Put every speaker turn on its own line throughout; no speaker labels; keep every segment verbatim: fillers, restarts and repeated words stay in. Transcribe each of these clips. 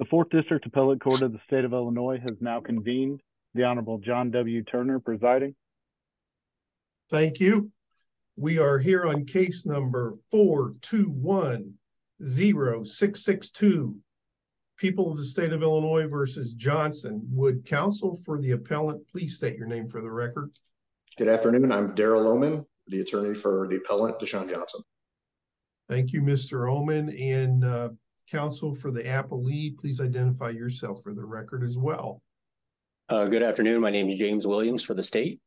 fourth District Appellate Court of the State of Illinois has now convened. The Honorable John W. Turner presiding.
Thank you. We are here on case number four two one zero six six two. People of the State of Illinois versus Johnson. Would counsel for the appellant please state your name for the record?
Good afternoon. I'm Daryl Oman, the attorney for the appellant, Deshaun Johnson.
Thank you, Mister Oman. And uh, counsel for the appellee, please identify yourself for the record as well.
Uh, good afternoon. My name is James Williams for the state.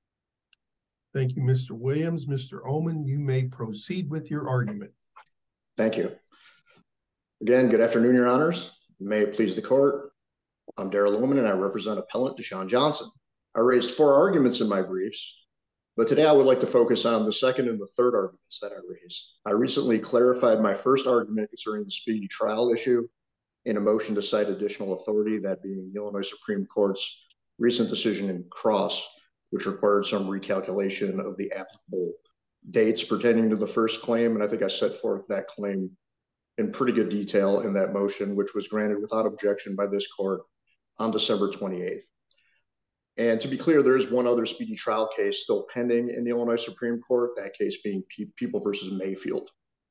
Thank you, Mister Williams. Mister Oman, you may proceed with your argument.
Thank you. Again, good afternoon, Your Honors. May it please the court. I'm Daryl Oman, and I represent appellant Deshaun Johnson. I raised four arguments in my briefs, but today I would like to focus on the second and the third arguments that I raised. I recently clarified my first argument concerning the speedy trial issue in a motion to cite additional authority, that being the Illinois Supreme Court's recent decision in Cross, which required some recalculation of the applicable dates pertaining to the first claim. And I think I set forth that claim in pretty good detail in that motion, which was granted without objection by this court on December twenty-eighth. And to be clear, there is one other speedy trial case still pending in the Illinois Supreme Court, that case being People versus Mayfield.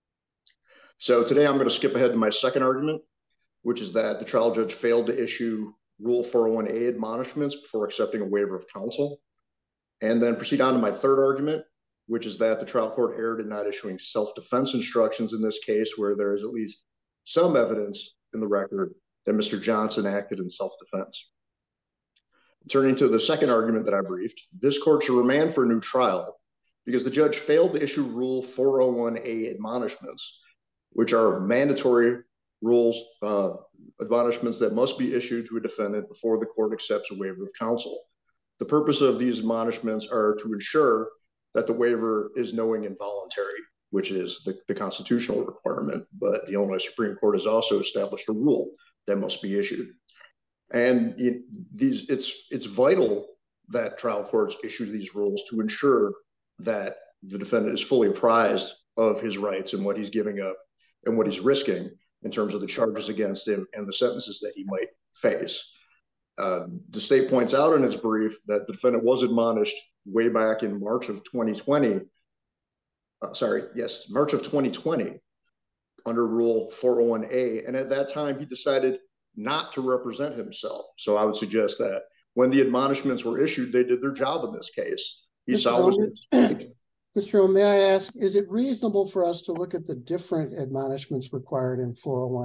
So today I'm going to skip ahead to my second argument, which is that the trial judge failed to issue Rule four oh one A admonishments before accepting a waiver of counsel. And then proceed on to my third argument, which is that the trial court erred in not issuing self-defense instructions in this case, where there is at least some evidence in the record that Mister Johnson acted in self-defense. Turning to the second argument that I briefed, this court should remand for a new trial because the judge failed to issue Rule four oh one A admonishments, which are mandatory rules, uh, admonishments that must be issued to a defendant before the court accepts a waiver of counsel. The purpose of these admonishments are to ensure that the waiver is knowing and voluntary, which is the, the constitutional requirement, but the Illinois Supreme Court has also established a rule that must be issued. And it, these, it's, it's vital that trial courts issue these rules to ensure that the defendant is fully apprised of his rights and what he's giving up and what he's risking in terms of the charges against him and the sentences that he might face. Uh, the state points out in its brief that the defendant was admonished way back in March of twenty twenty. Uh, sorry, yes, March of twenty twenty under Rule four oh one A. And at that time, he decided not to represent himself. So I would suggest that when the admonishments were issued, they did their job in this case. He
Mister
saw
was Mister Oman, may I ask, is it reasonable for us to look at the different admonishments required in four oh one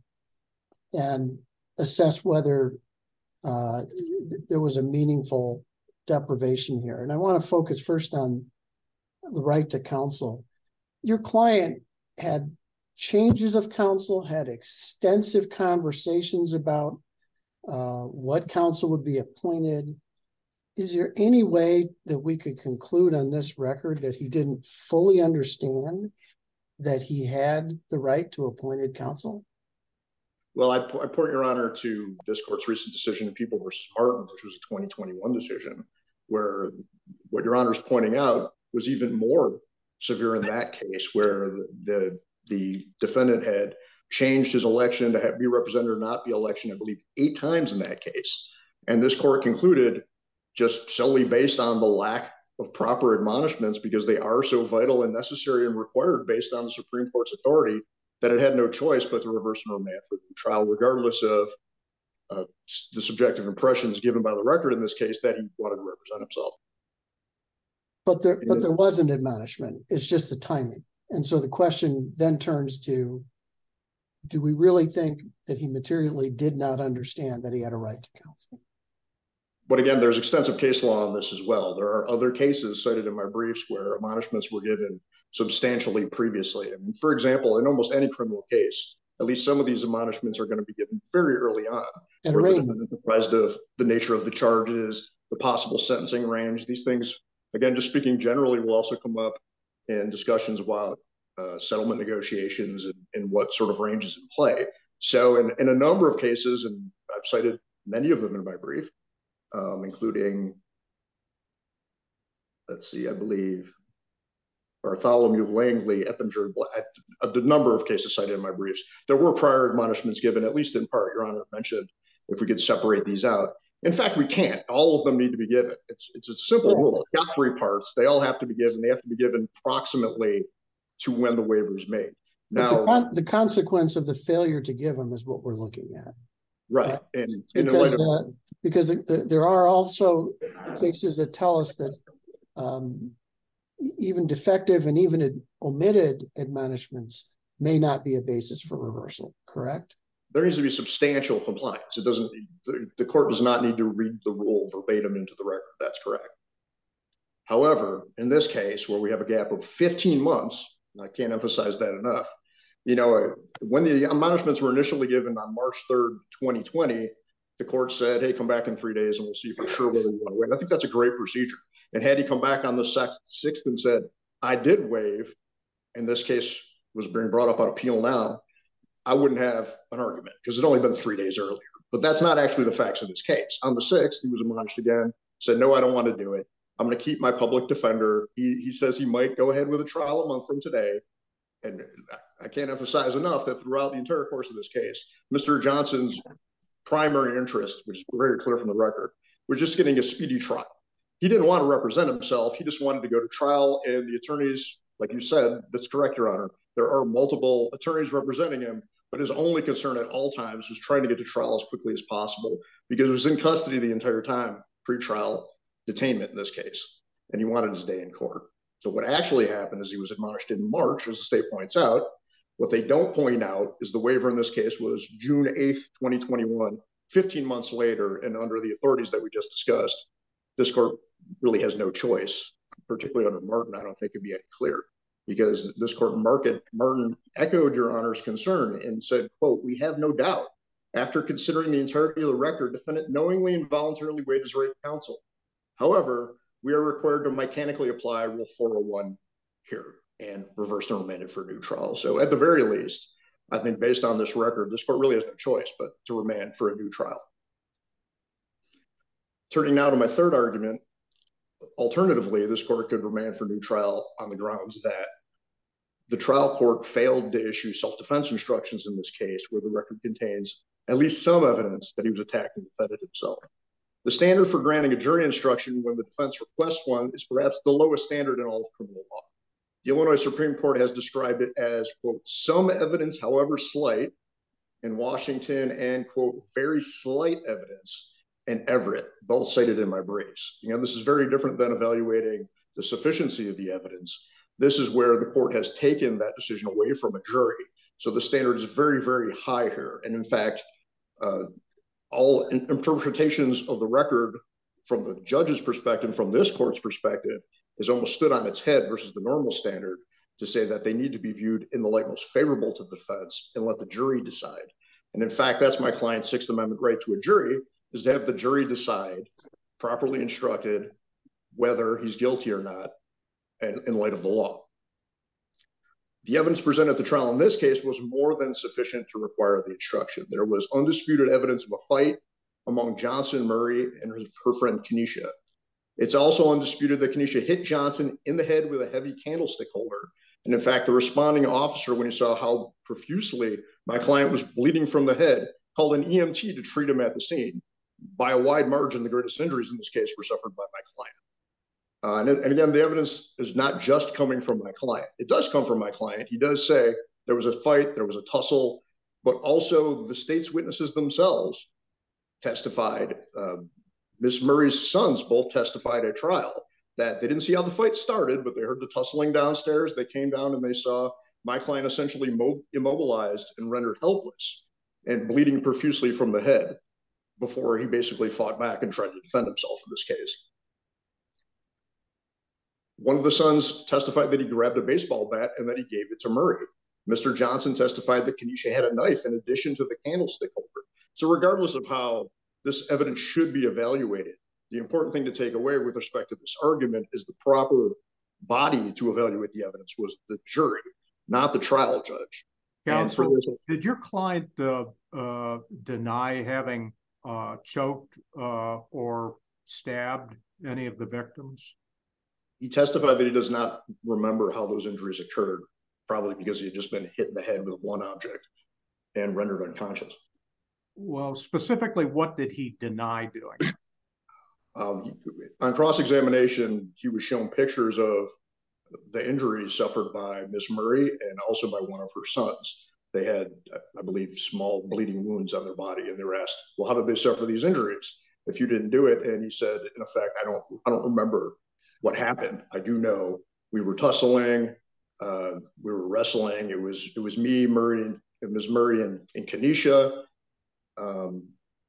A and assess whether uh, th there was a meaningful deprivation here? And I want to focus first on the right to counsel. Your client had changes of counsel, had extensive conversations about uh, what counsel would be appointed. Is there any way that we could conclude on this record that he didn't fully understand that he had the right to appointed counsel?
Well, I, I point your honor to this court's recent decision in People versus Martin, which was a twenty twenty-one decision, where what your honor is pointing out was even more severe in that case, where the, the, the defendant had changed his election to have, be represented or not be election, I believe, eight times in that case. And this court concluded, just solely based on the lack of proper admonishments, because they are so vital and necessary and required based on the Supreme Court's authority, that it had no choice but to reverse and remand for the trial, regardless of uh, the subjective impressions given by the record in this case that he wanted to represent himself.
But there, but there was an admonishment. It's just the timing. And so the question then turns to, do we really think that he materially did not understand that he had a right to counsel?
But again, there's extensive case law on this as well. There are other cases cited in my briefs where admonishments were given substantially previously. I mean, for example, in almost any criminal case, at least some of these admonishments are going to be given very early on.
At
where the defendant is apprised of the nature of the charges, the possible sentencing range. These things, again, just speaking generally, will also come up in discussions about uh, settlement negotiations and, and what sort of range is in play. So in, in a number of cases, and I've cited many of them in my brief, um, including, let's see, I believe Bartholomew, Langley, Eppinger, the number of cases cited in my briefs. There were prior admonishments given, at least in part. Your Honor mentioned if we could separate these out. In fact, we can't. All of them need to be given. It's, it's a simple rule. It's got three parts. They all have to be given. They have to be given proximately to when the waiver is made. Now,
the, con the consequence of the failure to give them is what we're looking at.
Right.
right?
And, and
because,
of,
uh, because the, there are also cases that tell us that um, even defective and even ad omitted admonishments may not be a basis for reversal, correct?
There needs to be substantial compliance. It doesn't, the, the court does not need to read the rule verbatim into the record. That's correct. However, in this case, where we have a gap of fifteen months, and I can't emphasize that enough, you know, when the admonishments were initially given on March third, twenty twenty, the court said, hey, come back in three days and we'll see for sure whether you want to waive. I think that's a great procedure. And had he come back on the sixth and said, I did waive, and this case was being brought up on appeal now, I wouldn't have an argument because it's only been three days earlier. But that's not actually the facts of this case. On the sixth, he was admonished again, said, no, I don't want to do it. I'm going to keep my public defender. He, he says he might go ahead with a trial a month from today. And I can't emphasize enough that throughout the entire course of this case, Mister Johnson's primary interest, which is very clear from the record, was just getting a speedy trial. He didn't want to represent himself. He just wanted to go to trial. And the attorneys, like you said, that's correct, Your Honor. There are multiple attorneys representing him, but his only concern at all times was trying to get to trial as quickly as possible because he was in custody the entire time, pre-trial detainment in this case, and he wanted his day in court. So what actually happened is he was admonished in March, as the state points out. What they don't point out is the waiver in this case was June eighth, twenty twenty-one, fifteen months later, and under the authorities that we just discussed, this court really has no choice, particularly under Martin. I don't think it'd be any clearer because this court market, Martin echoed Your Honor's concern and said, quote, we have no doubt after considering the entirety of the record, defendant knowingly and voluntarily waived his right to counsel. However, we are required to mechanically apply Rule four oh one here and reverse and remand it for a new trial. So at the very least, I think based on this record, this court really has no choice but to remand for a new trial. Turning now to my third argument, alternatively, this court could remand for new trial on the grounds that the trial court failed to issue self-defense instructions in this case where the record contains at least some evidence that he was attacked and defended himself. The standard for granting a jury instruction when the defense requests one is perhaps the lowest standard in all of criminal law. The Illinois Supreme Court has described it as, quote, some evidence, however slight, in Washington, and, quote, very slight evidence in Everett, both cited in my briefs. You know, this is very different than evaluating the sufficiency of the evidence. This is where the court has taken that decision away from a jury. So the standard is very, very high here. And in fact, uh, all interpretations of the record from the judge's perspective, from this court's perspective, is almost stood on its head versus the normal standard to say that they need to be viewed in the light most favorable to the defense and let the jury decide. And in fact, that's my client's Sixth Amendment right to a jury, is to have the jury decide, properly instructed, whether he's guilty or not, and in light of the law. The evidence presented at the trial in this case was more than sufficient to require the instruction. There was undisputed evidence of a fight among Johnson, Murray, and her, her friend Kenesha. It's also undisputed that Kenesha hit Johnson in the head with a heavy candlestick holder. And in fact, the responding officer, when he saw how profusely my client was bleeding from the head, called an E M T to treat him at the scene. By a wide margin, the greatest injuries in this case were suffered by my client. Uh, and, and again, the evidence is not just coming from my client. It does come from my client. He does say there was a fight, there was a tussle, but also the state's witnesses themselves testified. Uh, Miz Murray's sons both testified at trial that they didn't see how the fight started, but they heard the tussling downstairs. They came down and they saw my client essentially immobilized and rendered helpless and bleeding profusely from the head before he basically fought back and tried to defend himself in this case. One of the sons testified that he grabbed a baseball bat and that he gave it to Murray. Mister Johnson testified that Kenesha had a knife in addition to the candlestick holder. So regardless of how this evidence should be evaluated, the important thing to take away with respect to this argument is the proper body to evaluate the evidence was the jury, not the trial judge.
Counsel, this, did your client uh, uh, deny having uh, choked uh, or stabbed any of the victims?
he testified that he does not remember how those injuries occurred, probably because he had just been hit in the head with one object and rendered unconscious.
Well, specifically, what did he deny doing?
Um, on cross-examination, he was shown pictures of the injuries suffered by Miss Murray and also by one of her sons. They had, I believe, small bleeding wounds on their body, and they were asked, well, how did they suffer these injuries if you didn't do it? And he said, in effect, I don't, I don't remember what happened. I do know we were tussling, uh, we were wrestling. It was, it was me, Murray, and Miz Murray, and, and Kenesha. Um,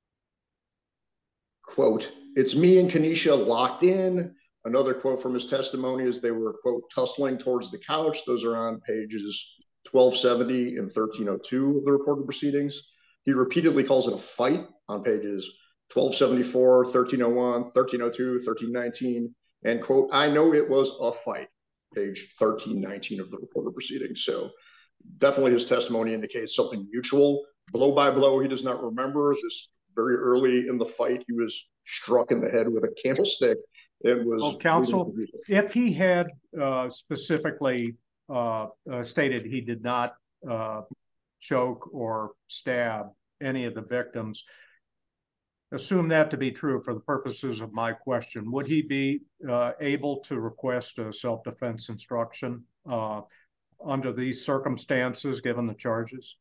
quote, it's me and Kenesha locked in. Another quote from his testimony is they were, quote, tussling towards the couch. Those are on pages twelve seventy and thirteen oh two of the reported proceedings. He repeatedly calls it a fight on pages twelve seventy-four, thirteen oh one, thirteen oh two, thirteen nineteen, and, quote, I know it was a fight, page thirteen nineteen of the reported proceedings. So definitely his testimony indicates something mutual. Blow by blow, he does not remember. This very early in the fight, he was struck in the head with a candlestick and was...
Well, counsel, if he had uh, specifically uh, uh, stated he did not uh, choke or stab any of the victims, assume that to be true for the purposes of my question, would he be uh, able to request a self-defense instruction uh, under these circumstances, given the charges?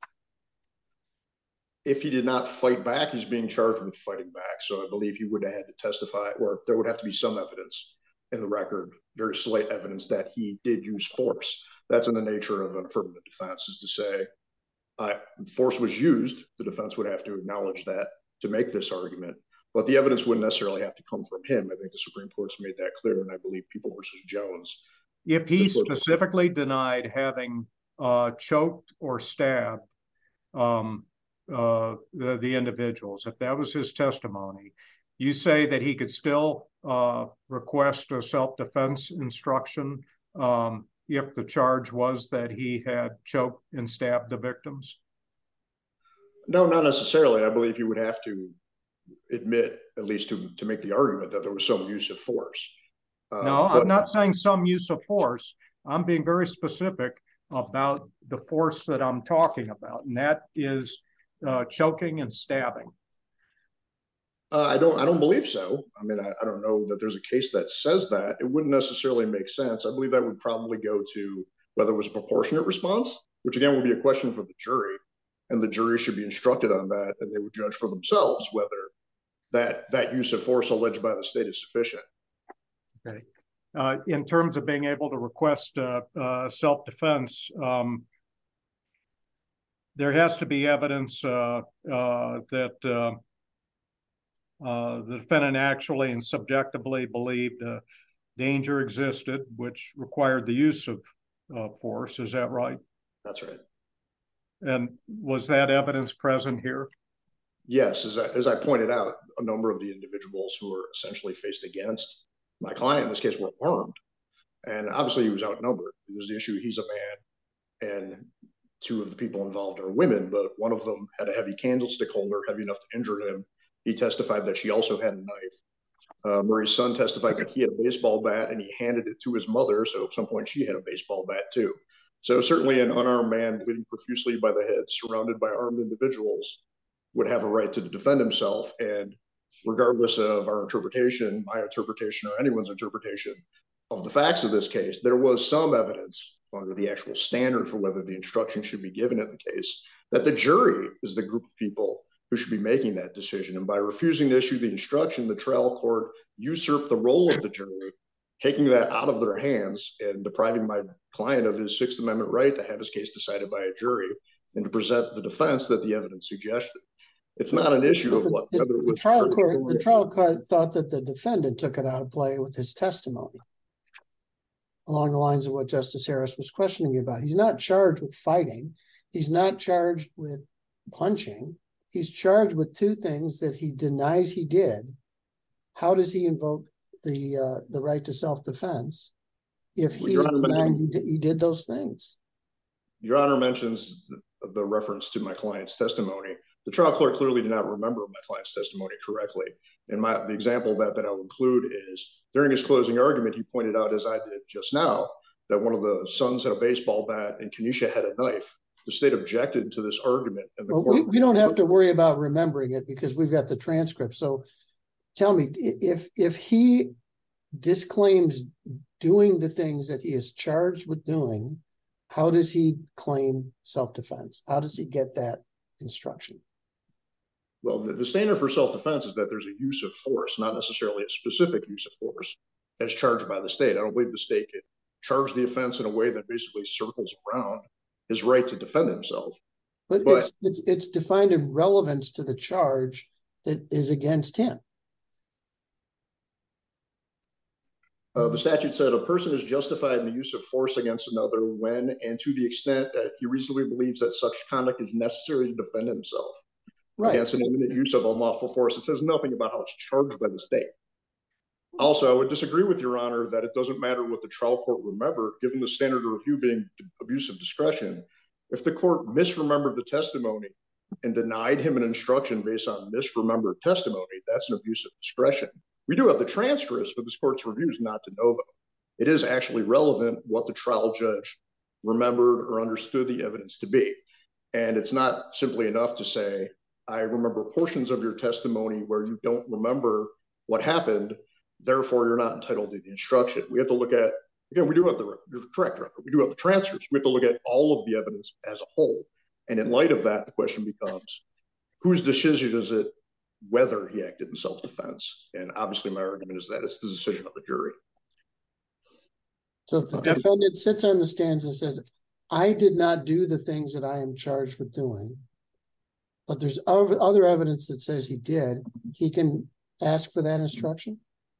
If he did not fight back, he's being charged with fighting back. So I believe he would have had to testify, or there would have to be some evidence in the record, very slight evidence that he did use force. That's in the nature of an affirmative defense, is to say, uh, force was used. The defense would have to acknowledge that to make this argument, but the evidence wouldn't necessarily have to come from him. I think the Supreme Court's made that clear, and I believe People versus Jones.
If he specifically denied having uh, choked or stabbed um, uh, the, the individuals, if that was his testimony, you say that he could still uh, request a self-defense instruction um, if the charge was that he had choked and stabbed the victims?
No, not necessarily. I believe he would have to admit, at least to, to make the argument, that there was some use of force. Uh,
no,
but,
I'm not saying some use of force. I'm being very specific about the force that I'm talking about, and that is uh, choking and stabbing.
Uh, I don't. I don't believe so. I mean, I, I don't know that there's a case that says that. It wouldn't necessarily make sense. I believe that would probably go to whether it was a proportionate response, which again would be a question for the jury, and the jury should be instructed on that, and they would judge for themselves whether that that use of force alleged by the state is sufficient.
Okay. Uh, in terms of being able to request uh, uh, self-defense, um, there has to be evidence uh, uh, that uh, uh, the defendant actually and subjectively believed uh, danger existed, which required the use of uh, force. Is that right?
That's right.
And was that evidence present here?
Yes, as I, as I pointed out, a number of the individuals who were essentially faced against my client in this case were armed, and obviously he was outnumbered. There's the issue, he's a man, and two of the people involved are women, but one of them had a heavy candlestick holder, heavy enough to injure him. He testified that she also had a knife. Uh, Murray's son testified that he had a baseball bat and he handed it to his mother, so at some point she had a baseball bat too. So certainly an unarmed man bleeding profusely by the head, surrounded by armed individuals, would have a right to defend himself. And regardless of our interpretation, my interpretation, or anyone's interpretation of the facts of this case, there was some evidence under the actual standard for whether the instruction should be given in the case, that the jury is the group of people who should be making that decision. And by refusing to issue the instruction, the trial court usurped the role of the jury, taking that out of their hands and depriving my client of his Sixth Amendment right to have his case decided by a jury and to present the defense that the evidence suggested. It's not an issue of what, whether it was
the trial court. The trial court thought that the defendant took it out of play with his testimony, along the lines of what Justice Harris was questioning about. He's not charged with fighting. He's not charged with punching. He's charged with two things that he denies he did. How does he invoke the uh, the right to self-defense if he's
well,
denying he did, he did those things?
Your Honor mentions the, the reference to my client's testimony. The trial court clearly did not remember my client's testimony correctly. And my the example that, that I would include is during his closing argument, he pointed out, as I did just now, that one of the sons had a baseball bat and Kenesha had a knife. The state objected to this argument. And the
well,
court-
we, we don't have to worry about remembering it because we've got the transcript. So tell me, if if he disclaims doing the things that he is charged with doing, how does he claim self-defense? How does he get that instruction?
Well, the, the standard for self-defense is that there's a use of force, not necessarily a specific use of force as charged by the state. I don't believe the state could charge the offense in a way that basically circles around his right to defend himself.
But, but it's, it's it's defined in relevance to the charge that is against him.
Uh, the statute said a person is justified in the use of force against another when and to the extent that he reasonably believes that such conduct is necessary to defend himself right. against an imminent use of unlawful force. It says nothing about how it's charged by the state. Also, I would disagree with Your Honor that it doesn't matter what the trial court remembered, given the standard of review being abuse of discretion. If the court misremembered the testimony and denied him an instruction based on misremembered testimony, that's an abuse of discretion. We do have the transcripts, but this court's review is not de novo. It is actually relevant what the trial judge remembered or understood the evidence to be. And it's not simply enough to say, I remember portions of your testimony where you don't remember what happened, therefore you're not entitled to the instruction. We have to look at, again, we do have the, you're correct, we do have the transcripts. We have to look at all of the evidence as a whole. And in light of that, the question becomes, whose decision is it whether he acted in self-defense? And obviously my argument is that it's the decision of the jury.
So if the okay. defendant sits on the stands and says, I did not do the things that I am charged with doing, but there's other evidence that says he did, he can ask for that instruction?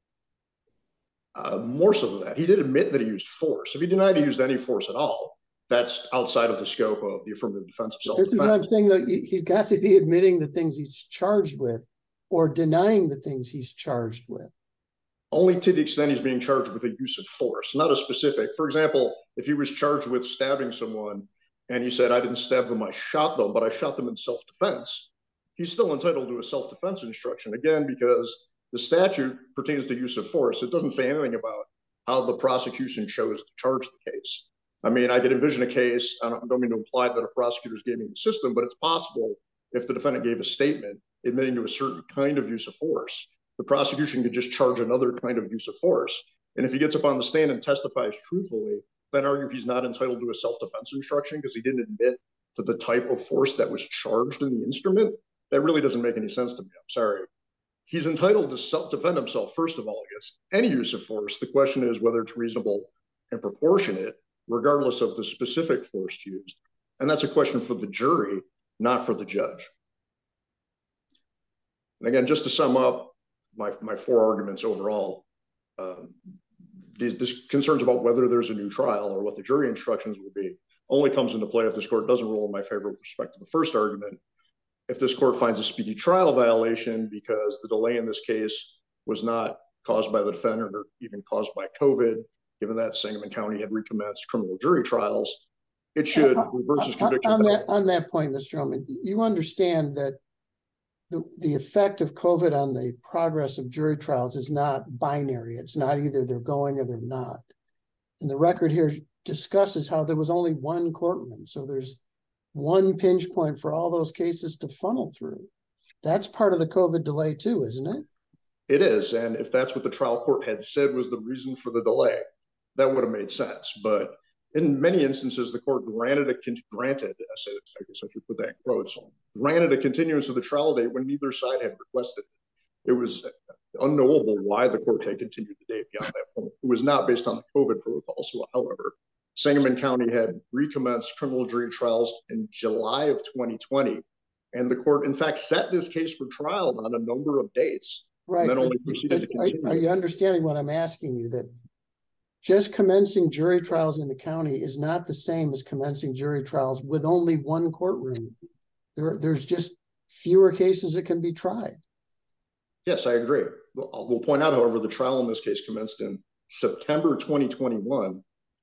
Uh, more so than that. He did admit that he used force. If he denied he used any force at all, that's outside of the scope of the affirmative defense of self-defense.
This is what I'm saying, though. He's got to be admitting the things he's charged with or denying the things he's charged with.
Only to the extent he's being charged with a use of force, not a specific. For example, if he was charged with stabbing someone and he said, I didn't stab them, I shot them, but I shot them in self-defense, he's still entitled to a self-defense instruction, again, because the statute pertains to use of force. It doesn't say anything about how the prosecution chose to charge the case. I mean, I could envision a case, I don't, don't mean to imply that a prosecutor is gaming the system, but it's possible if the defendant gave a statement admitting to a certain kind of use of force, the prosecution could just charge another kind of use of force. And if he gets up on the stand and testifies truthfully, then argue he's not entitled to a self-defense instruction because he didn't admit to the type of force that was charged in the instrument. That really doesn't make any sense to me. I'm sorry. He's entitled to self-defend himself, first of all, against any use of force. The question is whether it's reasonable and proportionate, regardless of the specific force used. And that's a question for the jury, not for the judge. And again, just to sum up my, my four arguments overall, um, these, this concerns about whether there's a new trial or what the jury instructions will be only comes into play if this court doesn't rule in my favor with respect to the first argument. If this court finds a speedy trial violation because the delay in this case was not caused by the defendant or even caused by COVID, given that Sangamon County had recommenced criminal jury trials, it should uh, reverse his conviction.
On that, on that point, Mister Ullman, you understand that the, the effect of COVID on the progress of jury trials is not binary. It's not either they're going or they're not. And the record here discusses how there was only one courtroom. So there's one pinch point for all those cases to funnel through. That's part of the COVID delay too, isn't it?
It is. And if that's what the trial court had said was the reason for the delay, that would have made sense. But in many instances, the court granted a granted, I, say, I guess I should put that in quotes, granted a continuance of the trial date when neither side had requested it. It was unknowable why the court had continued the date beyond that point. It was not based on the COVID protocols, however. Sangamon County had recommenced criminal jury trials in July of twenty twenty. And the court, in fact, set this case for trial on a number of dates.
Right.
And then only proceeded to continue.
Are, are you understanding what I'm asking you? That just commencing jury trials in the county is not the same as commencing jury trials with only one courtroom. There, there's just fewer cases that can be tried.
Yes, I agree. We'll point out, however, the trial in this case commenced in September twenty twenty-one.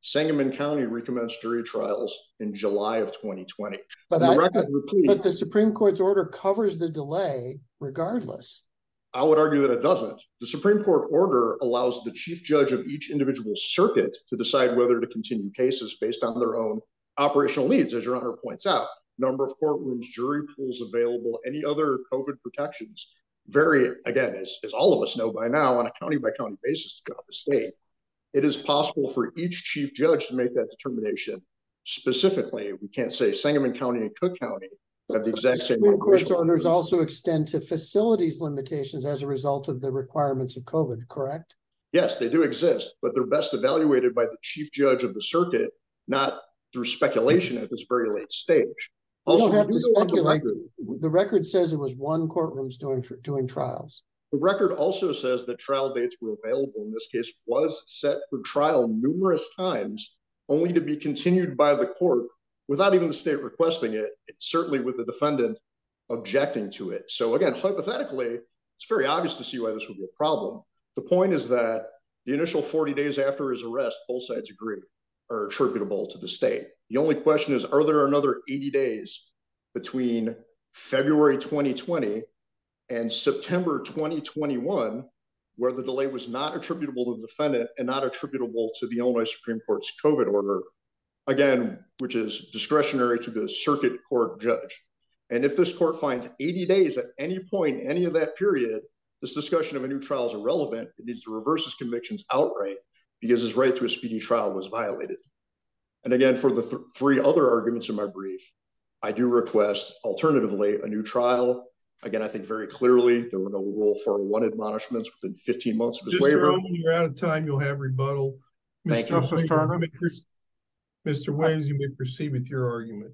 Sangamon County recommenced jury trials in July of twenty twenty.
But,
And the
I,
record
but,
replete,
but the Supreme Court's order covers the delay regardless.
I would argue that it doesn't. The Supreme Court order allows the chief judge of each individual circuit to decide whether to continue cases based on their own operational needs, as Your Honor points out. Number of courtrooms, jury pools available, any other COVID protections vary, again, as, as all of us know by now, on a county by county basis throughout the state. It is possible for each chief judge to make that determination specifically. We can't say Sangamon County and Cook County have the exact
The
same.
Supreme Court's orders also extend to facilities limitations as a result of the requirements of COVID, correct?
Yes, they do exist, but they're best evaluated by the chief judge of the circuit, not through speculation at this very late stage.
We
Also,
don't have
we
to
do know on the
speculate.
record-
The record says it was one courtroom's doing doing trials.
The record also says that trial dates were available. In this case, was set for trial numerous times, only to be continued by the court without even the state requesting it, certainly with the defendant objecting to it. So again, hypothetically, it's very obvious to see why this would be a problem. The point is that the initial forty days after his arrest, both sides agree, are attributable to the state. The only question is, are there another eighty days between February twenty twenty and September twenty twenty-one, where the delay was not attributable to the defendant and not attributable to the Illinois Supreme Court's COVID order, again, which is discretionary to the circuit court judge. And if this court finds eighty days at any point, any of that period, this discussion of a new trial is irrelevant. It needs to reverse his convictions outright because his right to a speedy trial was violated. And again, for the th- three other arguments in my brief, I do request alternatively a new trial. Again, I think very clearly there were no Rule four oh one admonishments within fifteen months of his
Mister
waiver.
Owen, you're out of time. You'll have rebuttal.
Thank
Mister
you.
Justice
Williams,
Turner.
you may proceed- Mister Williams, you may proceed with your argument.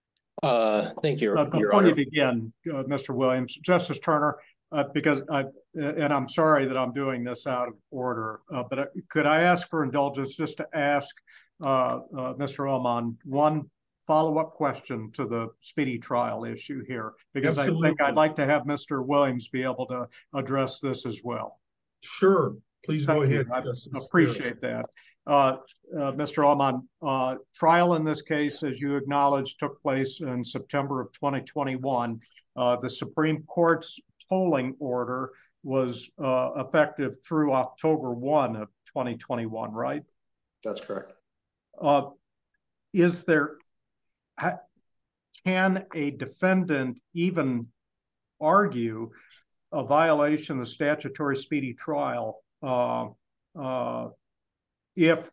Uh, thank you,
Uh,
Your
Before
Honor.
you begin, uh, Mister Williams, Justice Turner, uh, because I, and I'm sorry that I'm doing this out of order, uh, but I, could I ask for indulgence just to ask uh, uh, Mister Oman one follow-up question to the speedy trial issue here? Because
Absolutely.
I think I'd like to have Mister Williams be able to address this as well.
Sure. Please go
Thank you.
ahead.
I
Justice
appreciate that. Uh, uh, Mister Oman, uh, trial in this case, as you acknowledged, took place in September of twenty twenty-one. Uh, the Supreme Court's tolling order was uh, effective through October first of twenty twenty-one, right?
That's correct.
Uh, is there, can a defendant even argue a violation of statutory speedy trial uh, uh, if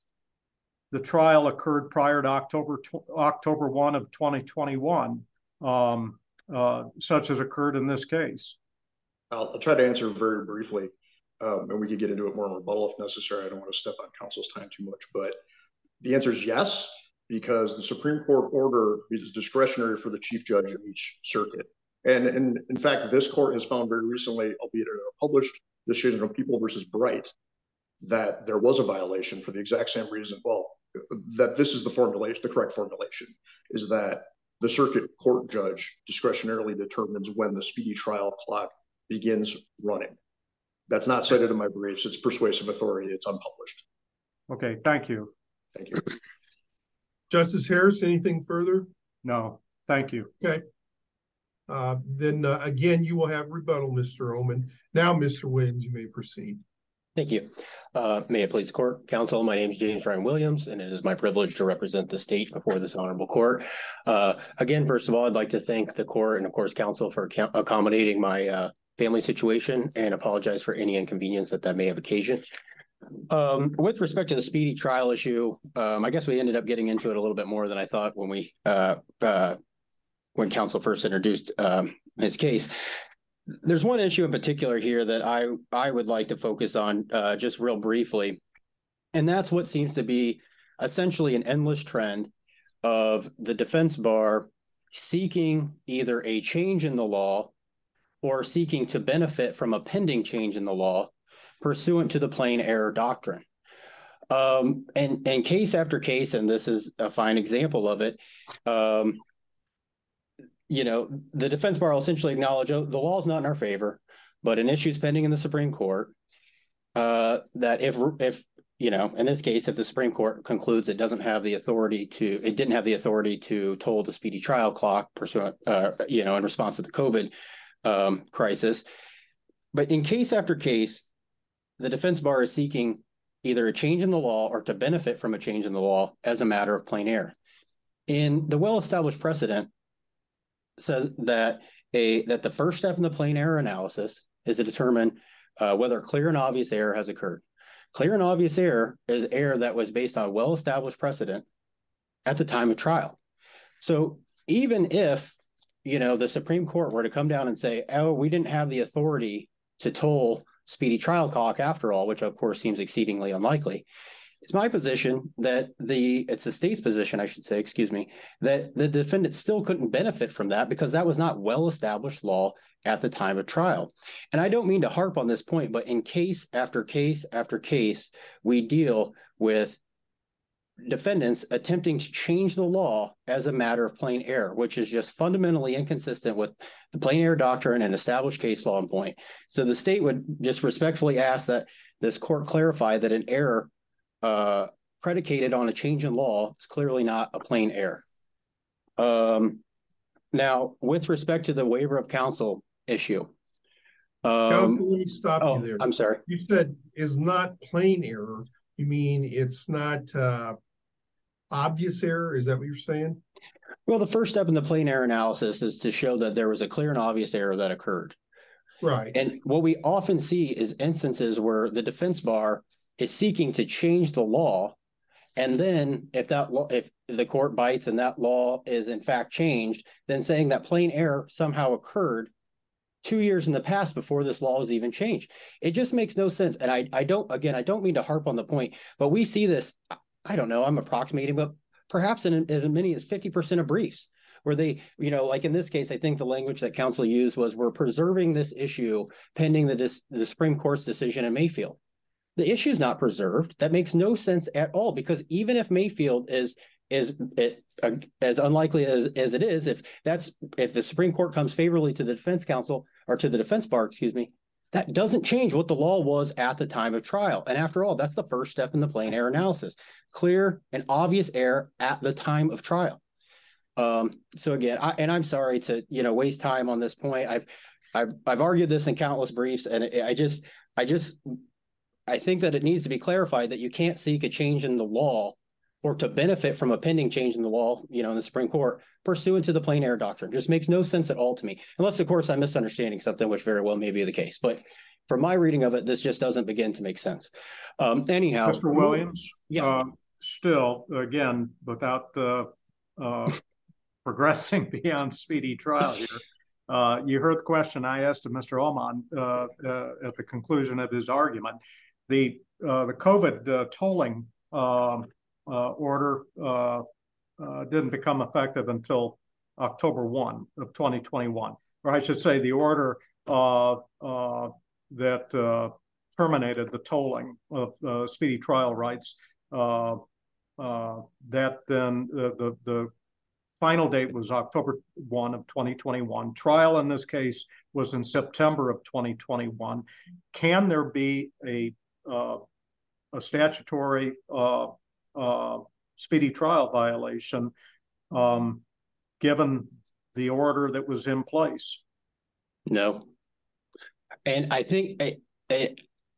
the trial occurred prior to October October first of twenty twenty-one, um, uh, such as occurred in this case?
I'll, I'll try to answer very briefly, um, and we could get into it more in rebuttal if necessary. I don't want to step on counsel's time too much, but the answer is yes, because the Supreme Court order is discretionary for the chief judge of each circuit. And, and in fact, this court has found very recently, albeit in a published decision of People versus Bright, that there was a violation for the exact same reason. Well, that this is the formulation, the correct formulation, is that the circuit court judge discretionarily determines when the speedy trial clock begins running. That's not cited in my briefs. It's persuasive authority. It's unpublished.
Okay, thank you.
Thank you.
Justice Harris, anything further?
No, thank you.
Okay. Uh, then uh, again, you will have rebuttal, Mister Oman. Now, Mister Williams, you may proceed.
Thank you. Uh, may it please the court, counsel, my name is James Ryan Williams, and it is my privilege to represent the state before this honorable court. Uh, again, first of all, I'd like to thank the court and, of course, counsel for accommodating my uh, family situation and apologize for any inconvenience that that may have occasioned. Um, with respect to the speedy trial issue, um, I guess we ended up getting into it a little bit more than I thought when we uh, uh, when counsel first introduced um, his case. There's one issue in particular here that I, I would like to focus on uh, just real briefly, and that's what seems to be essentially an endless trend of the defense bar seeking either a change in the law or seeking to benefit from a pending change in the law pursuant to the plain error doctrine. Um, and, and case after case, and this is a fine example of it, um, you know, the defense bar will essentially acknowledge, oh, the law is not in our favor, but an issue is pending in the Supreme Court, uh, that if if you know, in this case, if the Supreme Court concludes it doesn't have the authority to, it didn't have the authority to toll the speedy trial clock pursuant, uh, you know, in response to the COVID um, crisis. But in case after case, the defense bar is seeking either a change in the law or to benefit from a change in the law as a matter of plain error. In the well-established precedent says that a that the first step in the plain error analysis is to determine uh, whether clear and obvious error has occurred. Clear and obvious error is error that was based on well-established precedent at the time of trial. So even if, you know, the Supreme Court were to come down and say, oh, we didn't have the authority to toll speedy trial clock after all, which of course seems exceedingly unlikely, it's my position that the, it's the state's position, I should say, excuse me, that the defendant still couldn't benefit from that because that was not well-established law at the time of trial. And I don't mean to harp on this point, but in case after case after case, we deal with defendants attempting to change the law as a matter of plain error, which is just fundamentally inconsistent with the plain error doctrine and established case law in point. So the state would just respectfully ask that this court clarify that an error uh, predicated on a change in law is clearly not a plain error. Um, now, with respect to the waiver of counsel issue. Um,
Counsel, let me stop
oh,
you there.
I'm sorry.
You said is not plain error. You mean it's not uh, obvious error? Is that what you're saying?
Well, the first step in the plain error analysis is to show that there was a clear and obvious error that occurred.
Right.
And what we often see is instances where the defense bar is seeking to change the law. And then if that law, if the court bites and that law is in fact changed, then saying that plain error somehow occurred two years in the past before this law was even changed. It just makes no sense. And I, I don't, again, I don't mean to harp on the point, but we see this, I don't know, I'm approximating, but perhaps in as many as fifty percent of briefs where they, you know, like in this case, I think the language that counsel used was we're preserving this issue pending the, the Supreme Court's decision in Mayfield. The issue is not preserved. That makes no sense at all, because even if Mayfield is is it, uh, as unlikely as, as it is, if that's if the Supreme Court comes favorably to the defense counsel or to the defense bar, excuse me, that doesn't change what the law was at the time of trial. And after all, that's the first step in the plain error analysis. Clear and obvious error at the time of trial. Um, so again, I, and I'm sorry to, you know, waste time on this point. I've I've I've argued this in countless briefs, and it, I just I just I think that it needs to be clarified that you can't seek a change in the law or to benefit from a pending change in the law, you know, in the Supreme Court pursuant to the plain error doctrine. Just makes no sense at all to me, unless of course I'm misunderstanding something, which very well may be the case. But from my reading of it, this just doesn't begin to make sense. Um, anyhow,
Mister Williams,
yeah.
uh, still, again, without uh, uh, progressing beyond speedy trial here, uh, you heard the question I asked of Mister Ullman uh, uh, at the conclusion of his argument. The uh, the COVID uh, tolling uh, uh, order uh, uh, didn't become effective until October first of twenty twenty-one, or I should say the order uh, uh, that uh, terminated the tolling of uh, speedy trial rights. Uh, uh, that then uh, the the final date was October first of twenty twenty-one. Trial in this case was in September of twenty twenty-one. Can there be a uh, a statutory uh, uh, speedy trial violation um, given the order that was in place?
No. And I think I, I,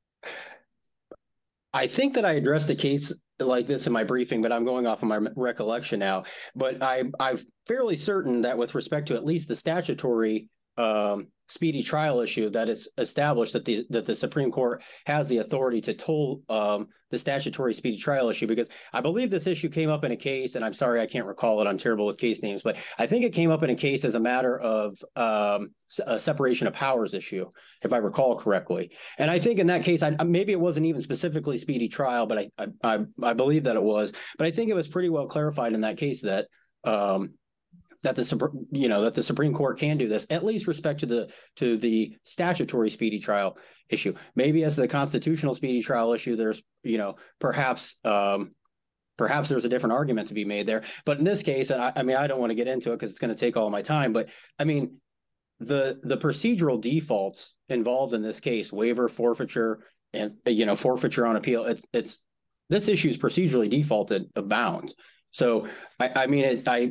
I think that I addressed a case like this in my briefing, but I'm going off of my recollection now. But I, I'm fairly certain that with respect to at least the statutory um, speedy trial issue, that it's established that the that the Supreme Court has the authority to toll um, the statutory speedy trial issue, because I believe this issue came up in a case, and I'm sorry I can't recall it, I'm terrible with case names, but I think it came up in a case as a matter of um, a separation of powers issue, if I recall correctly. And I think in that case, I, maybe it wasn't even specifically speedy trial, but I, I I believe that it was. But I think it was pretty well clarified in that case that um, that the you know that the Supreme Court can do this, at least respect to the to the statutory speedy trial issue. Maybe as the constitutional speedy trial issue, there's you know perhaps um, perhaps there's a different argument to be made there. But in this case, and I, I mean I don't want to get into it because it's going to take all my time. But I mean the the procedural defaults involved in this case, waiver, forfeiture, and you know forfeiture on appeal. It's it's this issue is procedurally defaulted of bounds. So, I, I mean, it, I,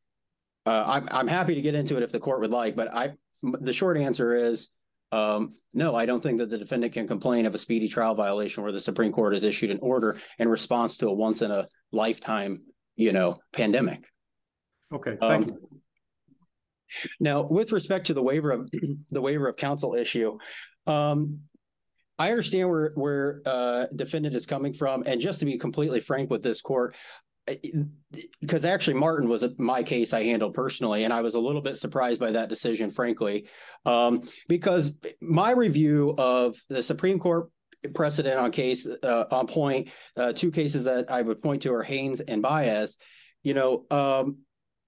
uh, I'm, I'm happy to get into it if the court would like, but I, the short answer is, um, no, I don't think that the defendant can complain of a speedy trial violation where the Supreme Court has issued an order in response to a once in a lifetime, you know, pandemic.
Okay, thank
Um,
you.
Now, with respect to the waiver of the waiver of counsel issue, um, I understand where where uh, defendant is coming from, and just to be completely frank with this court, because actually Martin was my case I handled personally, and I was a little bit surprised by that decision, frankly, um, because my review of the Supreme Court precedent on case uh, on point, uh, two cases that I would point to are Haynes and Baez. You know, um,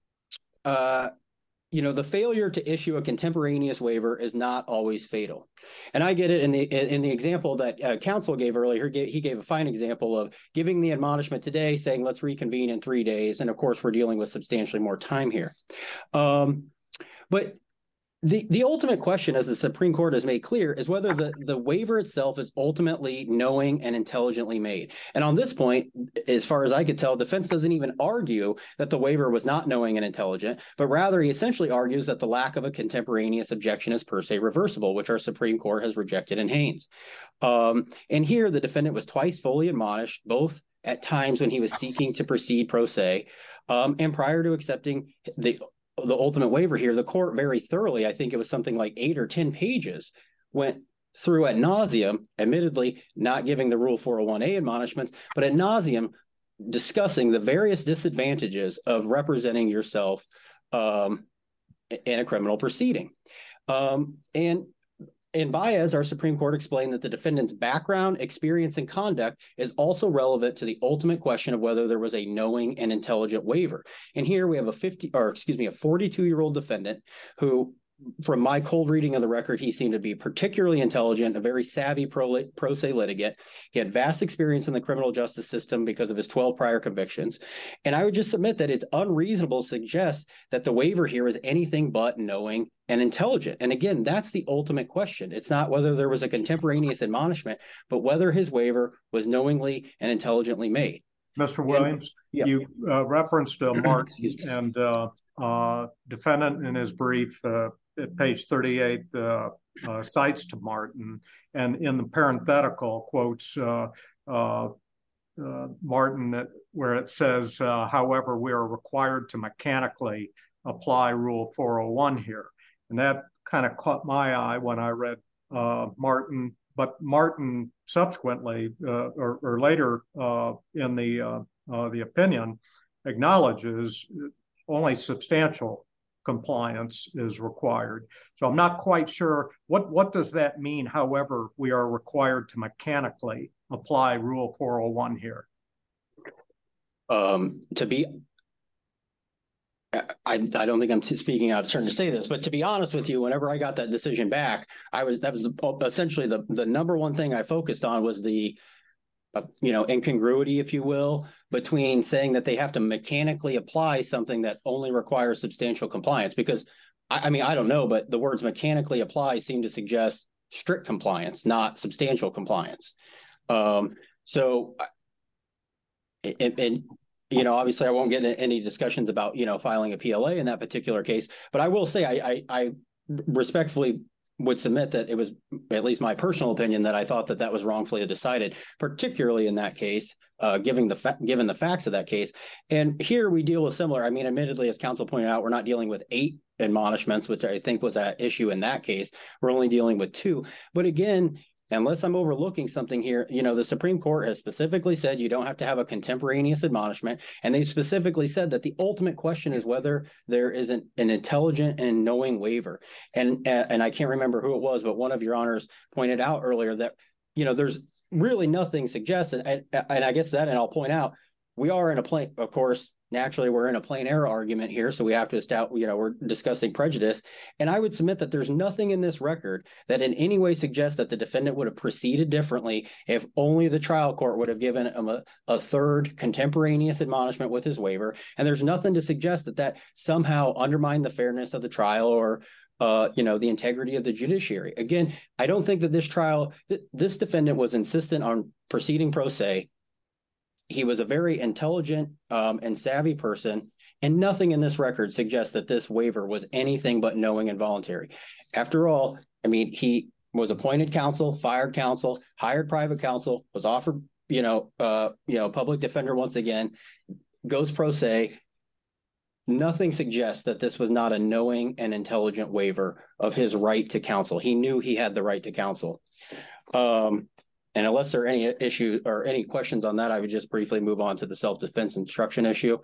uh, you know, the failure to issue a contemporaneous waiver is not always fatal. And I get it in the in the example that uh, counsel gave earlier. He gave, he gave a fine example of giving the admonishment today, saying, let's reconvene in three days. And of course, we're dealing with substantially more time here. Um, but The the ultimate question, as the Supreme Court has made clear, is whether the, the waiver itself is ultimately knowing and intelligently made. And on this point, as far as I could tell, defense doesn't even argue that the waiver was not knowing and intelligent, but rather he essentially argues that the lack of a contemporaneous objection is per se reversible, which our Supreme Court has rejected in Haynes. Um, and here, the defendant was twice fully admonished, both at times when he was seeking to proceed pro se, um, and prior to accepting the the ultimate waiver here, the court very thoroughly, I think it was something like eight or ten pages, went through ad nauseum, admittedly not giving the Rule four oh one A admonishments, but ad nauseum discussing the various disadvantages of representing yourself um, in a criminal proceeding. Um, and in Baez, our Supreme Court explained that the defendant's background, experience, and conduct is also relevant to the ultimate question of whether there was a knowing and intelligent waiver. And here we have a fifty, or excuse me, a forty-two-year-old defendant who, from my cold reading of the record, he seemed to be particularly intelligent, a very savvy pro, pro se litigant. He had vast experience in the criminal justice system because of his twelve prior convictions. And I would just submit that it's unreasonable to suggest that the waiver here is anything but knowing and intelligent. And again, that's the ultimate question. It's not whether there was a contemporaneous admonishment, but whether his waiver was knowingly and intelligently made.
Mister Williams,
yeah.
you uh, referenced uh, Martin and uh, uh, defendant in his brief uh, at page thirty-eight uh, uh, cites to Martin, and in the parenthetical quotes uh, uh, uh, Martin, where it says, uh, however, we are required to mechanically apply Rule four oh one here. And that kind of caught my eye when I read uh, Martin, but Martin subsequently uh, or, or later uh, in the uh, uh, the opinion acknowledges only substantial compliance is required. So I'm not quite sure what what does that mean. However, we are required to mechanically apply Rule four oh one here.
Um, to be I, I don't think I'm speaking out of turn to say this, but to be honest with you, whenever I got that decision back, I was that was the, essentially the the number one thing I focused on was the, uh, you know, incongruity, if you will, between saying that they have to mechanically apply something that only requires substantial compliance. Because I, I mean, I don't know, but the words mechanically apply seem to suggest strict compliance, not substantial compliance. Um, so, and, and you know, obviously, I won't get into any discussions about, you know, filing a P L A in that particular case. But I will say I, I, I respectfully would submit that it was, at least my personal opinion, that I thought that that was wrongfully decided, particularly in that case, uh, given the fa- given the facts of that case. And here we deal with similar. I mean, admittedly, as counsel pointed out, we're not dealing with eight admonishments, which I think was at issue in that case. We're only dealing with two. But again, unless I'm overlooking something here, you know, the Supreme Court has specifically said you don't have to have a contemporaneous admonishment. And they specifically said that the ultimate question is whether there is an, an intelligent and knowing waiver. And, and I can't remember who it was, but one of your honors pointed out earlier that, you know, there's really nothing suggested. And, and I guess that, and I'll point out, we are in a plain, of course, naturally, we're in a plain error argument here, so we have to establish, you know, we're discussing prejudice. And I would submit that there's nothing in this record that in any way suggests that the defendant would have proceeded differently if only the trial court would have given him a, a third contemporaneous admonishment with his waiver. And there's nothing to suggest that that somehow undermined the fairness of the trial or Uh, you know, the integrity of the judiciary. Again, I don't think that this trial, th- this defendant was insistent on proceeding pro se. he was a very intelligent um, and savvy person, and nothing in this record suggests that this waiver was anything but knowing and voluntary. After all, I mean, he was appointed counsel, fired counsel, hired private counsel, was offered, you know, uh, you know, public defender once again, goes pro se. Nothing suggests that this was not a knowing and intelligent waiver of his right to counsel. He knew he had the right to counsel. Um, and unless there are any issues or any questions on that, I would just briefly move on to the self-defense instruction issue.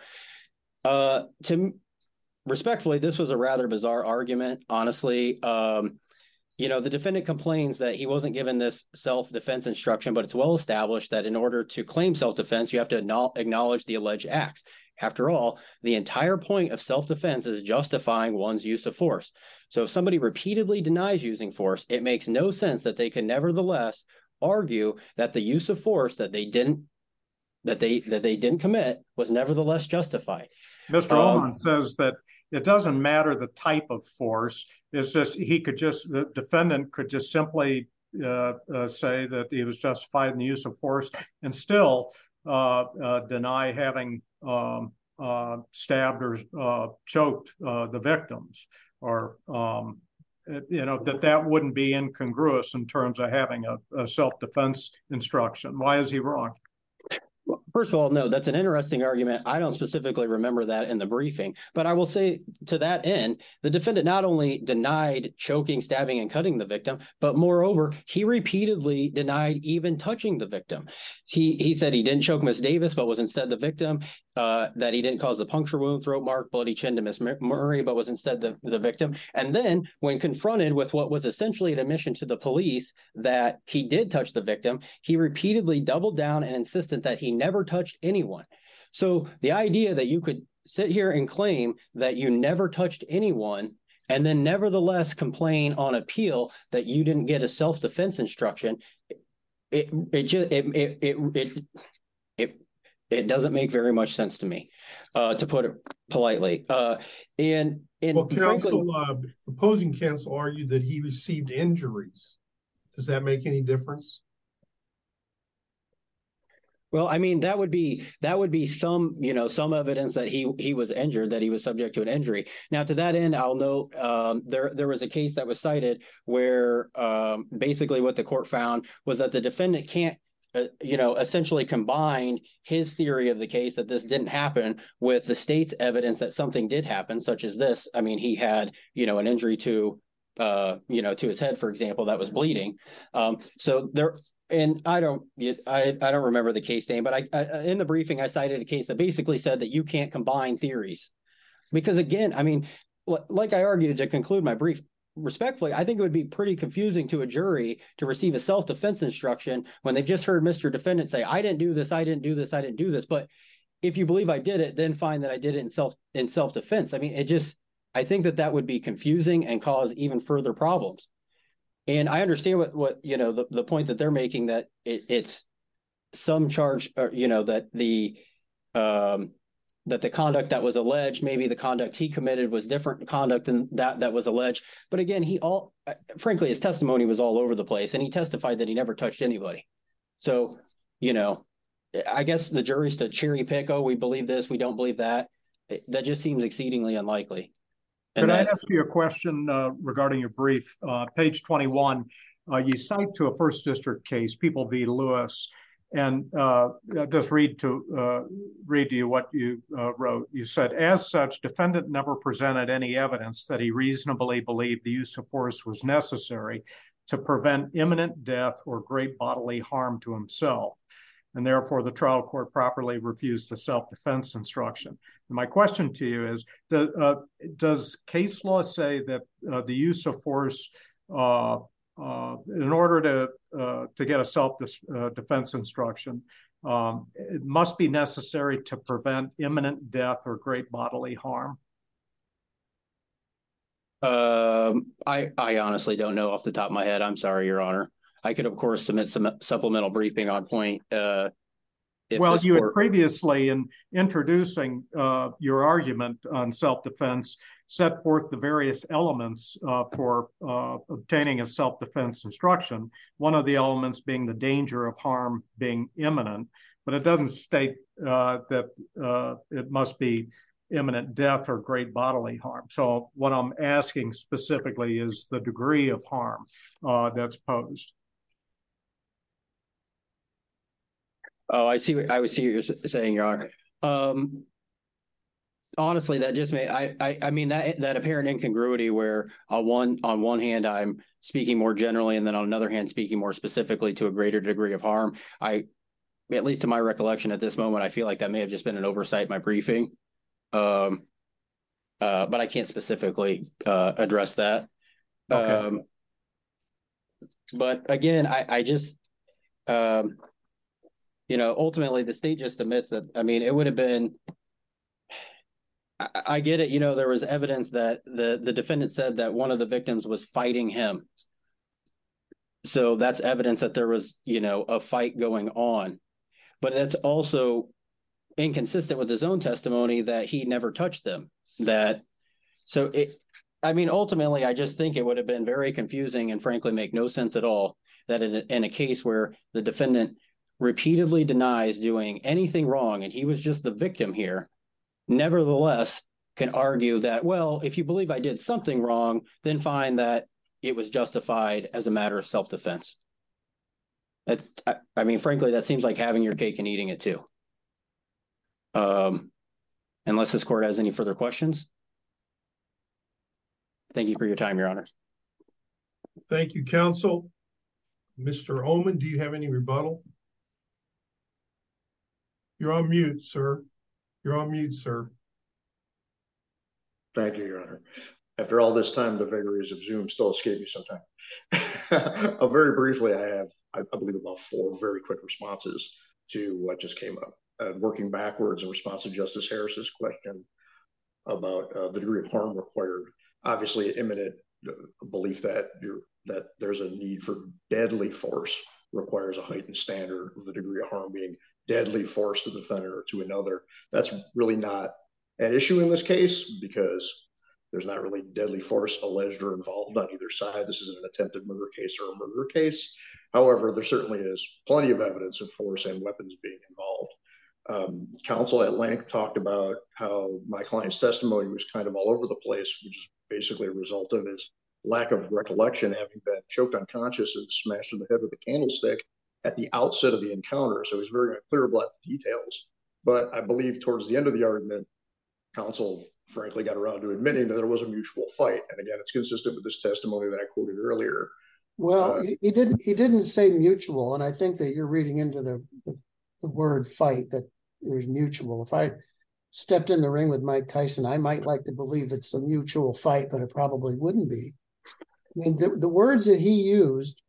Uh, to respectfully, this was a rather bizarre argument, honestly. Um, You know, the defendant complains that he wasn't given this self-defense instruction, but it's well established that in order to claim self-defense, you have to acknowledge the alleged acts. After all, the entire point of self-defense is justifying one's use of force. So if somebody repeatedly denies using force, it makes no sense that they can nevertheless argue that the use of force that they didn't that they that they didn't commit was nevertheless justified.
Mister
Um,
Ullman says that it doesn't matter the type of force. It's just he could just the defendant could just simply uh, uh, say that he was justified in the use of force and still uh, uh, deny having um, uh, stabbed or uh, choked uh, the victims, or um, you know that that wouldn't be incongruous in terms of having a, a self-defense instruction. Why is he wrong?
First of all, no, that's an interesting argument. I don't specifically remember that in the briefing, but I will say to that end, the defendant not only denied choking, stabbing, and cutting the victim, but moreover, he repeatedly denied even touching the victim. He he said he didn't choke Miss Davis, but was instead the victim, uh, that he didn't cause the puncture wound, throat mark, bloody chin to Miss Murray, but was instead the, the victim. And then when confronted with what was essentially an admission to the police that he did touch the victim, he repeatedly doubled down and insisted that he never touched anyone. So the idea that you could sit here and claim that you never touched anyone and then nevertheless complain on appeal that you didn't get a self-defense instruction, it it just it it it it it, it doesn't make very much sense to me, uh, to put it politely. Uh, and and
well, counsel,
frankly,
uh, opposing counsel argued that he received injuries. Does that make any difference?
Well, I mean, that would be that would be some, you know, some evidence that he he was injured, that he was subject to an injury. Now, to that end, I'll note um, there there was a case that was cited where um, basically what the court found was that the defendant can't, uh, you know, essentially combine his theory of the case that this didn't happen with the state's evidence that something did happen, such as this. I mean, he had, you know, an injury to, uh, you know, to his head, for example, that was bleeding. Um, so there. And I don't, I, I don't remember the case name, but I, I in the briefing I cited a case that basically said that you can't combine theories, because again, I mean, like I argued to conclude my brief, respectfully, I think it would be pretty confusing to a jury to receive a self-defense instruction when they've just heard Mister Defendant say, "I didn't do this, I didn't do this, I didn't do this." But if you believe I did it, then find that I did it in self in self-defense. I mean, it just, I think that that would be confusing and cause even further problems. And I understand what, what you know, the, the point that they're making, that it, it's some charge, or, you know, that the um, that the conduct that was alleged, maybe the conduct he committed was different conduct than that that was alleged. But again, he all, frankly, his testimony was all over the place, and he testified that he never touched anybody. So, you know, I guess the jury's to cherry pick, oh, we believe this, we don't believe that. That just seems exceedingly unlikely.
Could I ask you a question uh, regarding your brief? Uh, page twenty-one, uh, you cite to a first district case, People v. Lewis, and uh, I'll just read to uh, read to you what you uh, wrote. You said, "As such, defendant never presented any evidence that he reasonably believed the use of force was necessary to prevent imminent death or great bodily harm to himself, and therefore the trial court properly refused the self-defense instruction." And my question to you is, do, uh, does case law say that uh, the use of force, uh, uh, in order to uh, to get a self-defense instruction, um, it must be necessary to prevent imminent death or great bodily harm?
Um, I, I honestly don't know off the top of my head. I'm sorry, Your Honor. I could, of course, submit some supplemental briefing on point. Uh,
well, you
court...
had previously, in introducing uh, your argument on self-defense, set forth the various elements uh, for uh, obtaining a self-defense instruction, one of the elements being the danger of harm being imminent, but it doesn't state uh, that uh, it must be imminent death or great bodily harm. So what I'm asking specifically is the degree of harm uh, that's posed.
Oh, I see. What, I see what you're saying, Your Honor. Um, honestly, that just may. I, I. I mean that that apparent incongruity where on one on one hand I'm speaking more generally, and then on another hand speaking more specifically to a greater degree of harm. I, at least to my recollection at this moment, I feel like that may have just been an oversight in my briefing. Um, uh, but I can't specifically uh, address that.
Okay.
Um, but again, I, I just. Um, You know, ultimately, the state just admits that, I mean, it would have been, I, I get it, you know, there was evidence that the, the defendant said that one of the victims was fighting him. So that's evidence that there was, you know, a fight going on. But that's also inconsistent with his own testimony that he never touched them. That, so it, I mean, ultimately, I just think it would have been very confusing and frankly make no sense at all that in a, in a case where the defendant repeatedly denies doing anything wrong and he was just the victim here, nevertheless can argue that, well, if you believe I did something wrong, then find that it was justified as a matter of self-defense. That, I, I mean, frankly, that seems like having your cake and eating it too. Um, unless this court has any further questions. Thank you for your time, Your Honor.
Thank you, counsel. Mister Oman, do you have any rebuttal? You're on mute, sir. You're on mute, sir.
Thank you, Your Honor. After all this time, the vagaries of Zoom still escape me sometimes. uh, very briefly, I have, I, I believe, about four very quick responses to what just came up. Uh, working backwards in response to Justice Harris's question about uh, the degree of harm required. Obviously, imminent uh, belief that you're, that there's a need for deadly force requires a heightened standard of the degree of harm being deadly force to the defendant or to another. That's really not an issue in this case because there's not really deadly force alleged or involved on either side. This isn't an attempted murder case or a murder case. However, there certainly is plenty of evidence of force and weapons being involved. Um, counsel at length talked about how my client's testimony was kind of all over the place, which is basically a result of his lack of recollection, having been choked unconscious and smashed in the head with a candlestick at the outset of the encounter. So he's very unclear about the details. But I believe towards the end of the argument, counsel frankly got around to admitting that there was a mutual fight. And again, it's consistent with this testimony that I quoted earlier.
Well,
uh,
he didn't he didn't say mutual, and I think that you're reading into the, the, the word fight that there's mutual. If I stepped in the ring with Mike Tyson, I might like to believe it's a mutual fight, but it probably wouldn't be. I mean, the, the words that he used,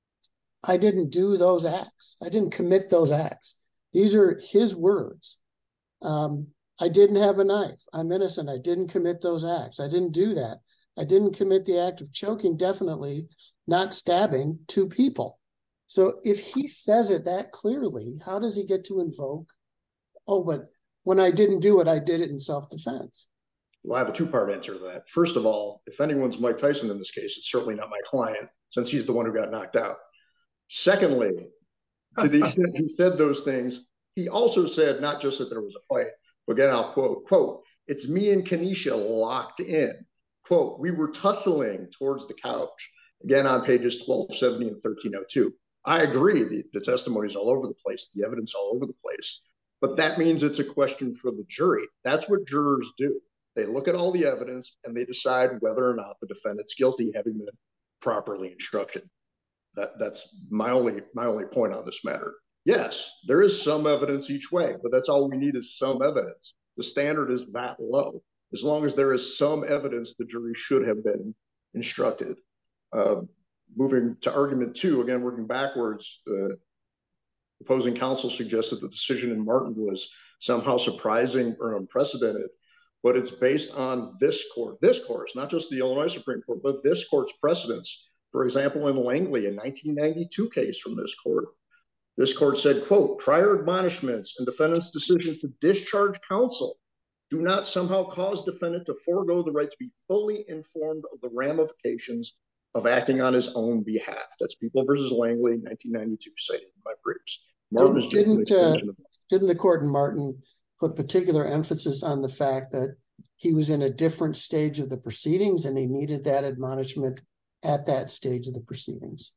I didn't do those acts. I didn't commit those acts. These are his words. Um, I didn't have a knife. I'm innocent. I didn't commit those acts. I didn't do that. I didn't commit the act of choking, definitely not stabbing two people. So if he says it that clearly, how does he get to invoke, oh, but when I didn't do it, I did it in self-defense?
Well, I have a two-part answer to that. First of all, if anyone's Mike Tyson in this case, it's certainly not my client, since he's the one who got knocked out. Secondly, to the extent he said those things, he also said not just that there was a fight, but again, I'll quote, quote, "It's me and Kenesha locked in." Quote, "We were tussling towards the couch." Again, on pages twelve seventy and thirteen oh two. I agree, the, the testimony's all over the place, the evidence all over the place, but that means it's a question for the jury. That's what jurors do. They look at all the evidence and they decide whether or not the defendant's guilty, having been properly instructed. That, that's my only, my only point on this matter. Yes, there is some evidence each way, but that's all we need is some evidence. The standard is that low. As long as there is some evidence, the jury should have been instructed. Uh, moving to argument two, again, working backwards, the uh, opposing counsel suggested the decision in Martin was somehow surprising or unprecedented, but it's based on this court, this court, not just the Illinois Supreme Court, but this court's precedents. For example, in Langley, a nineteen ninety-two case from this court, this court said, quote, "Prior admonishments and defendant's decision to discharge counsel do not somehow cause defendant to forego the right to be fully informed of the ramifications of acting on his own behalf. That's People versus Langley, nineteen ninety-two, cited in my briefs. Martin is just
didn't uh, didn't the court in Martin put particular emphasis on the fact that he was in a different stage of the proceedings and he needed that admonishment at that stage of the proceedings?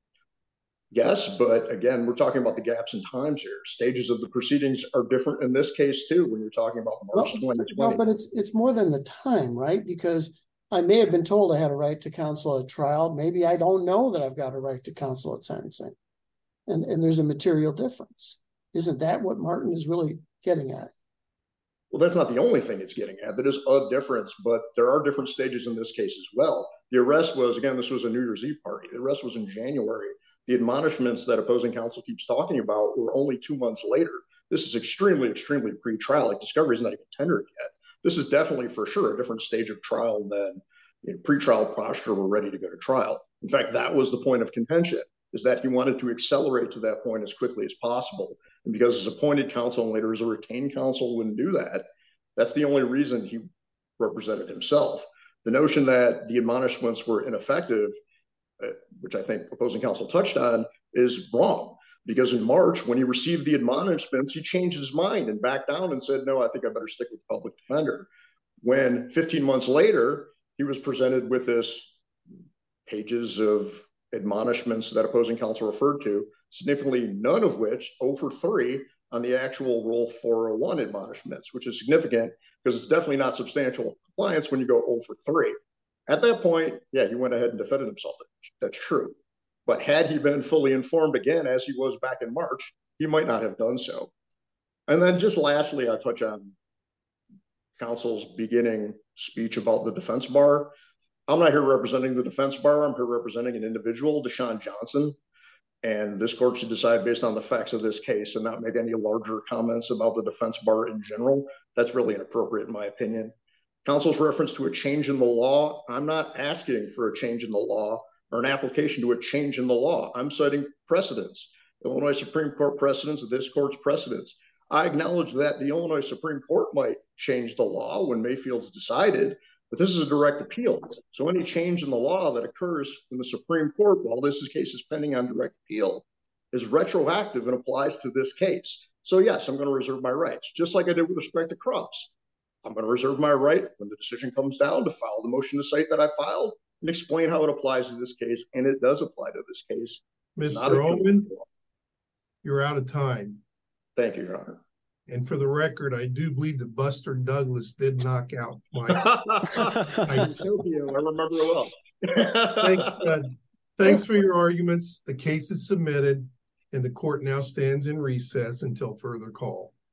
Yes, but again, we're talking about the gaps in times here. Stages of the proceedings are different in this case too, when you're talking about March
well,
twenty twenty.
No, but it's it's more than the time, right? Because I may have been told I had a right to counsel at trial. Maybe I don't know that I've got a right to counsel at sentencing. And, and there's a material difference. Isn't that what Martin is really getting at?
Well, that's not the only thing it's getting at. That is a difference, but there are different stages in this case as well. The arrest was, again, this was a New Year's Eve party. The arrest was in January. The admonishments that opposing counsel keeps talking about were only two months later. This is extremely, extremely pre-trial. Like, discovery is not even tendered yet. This is definitely for sure a different stage of trial than, you know, pre-trial posture. We're ready to go to trial. In fact, that was the point of contention, is that he wanted to accelerate to that point as quickly as possible. And because his appointed counsel and later as a retained counsel wouldn't do that, that's the only reason he represented himself. The notion that the admonishments were ineffective, uh, which I think opposing counsel touched on, is wrong. Because in March, when he received the admonishments, he changed his mind and backed down and said, no, I think I better stick with the public defender. When fifteen months later, he was presented with this pages of admonishments that opposing counsel referred to, significantly none of which, oh for three, on the actual Rule four oh one admonishments, which is significant because it's definitely not substantial compliance when you go oh for three. At that point, yeah, he went ahead and defended himself. That's true. But had he been fully informed again, as he was back in March, he might not have done so. And then just lastly, I'll touch on counsel's beginning speech about the defense bar. I'm not here representing the defense bar. I'm here representing an individual, Deshaun Johnson. And this court should decide based on the facts of this case and not make any larger comments about the defense bar in general. That's really inappropriate in my opinion. Counsel's reference to a change in the law, I'm not asking for a change in the law or an application to a change in the law. I'm citing precedents, Illinois Supreme Court precedents, this court's precedents. I acknowledge that the Illinois Supreme Court might change the law when Mayfield's decided, but this is a direct appeal. So any change in the law that occurs in the Supreme Court while this case is pending on direct appeal is retroactive and applies to this case. So yes, I'm going to reserve my rights, just like I did with respect to Cross. I'm going to reserve my right when the decision comes down to file the motion to cite that I filed and explain how it applies to this case, and it does apply to this case.
Mister Ullman, you're out of time.
Thank you, Your Honor.
And for the record, I do believe that Buster Douglas did knock out Mike. I,
Thank you. I remember it well.
thanks, uh, thanks for your arguments. The case is submitted, and the court now stands in recess until further call.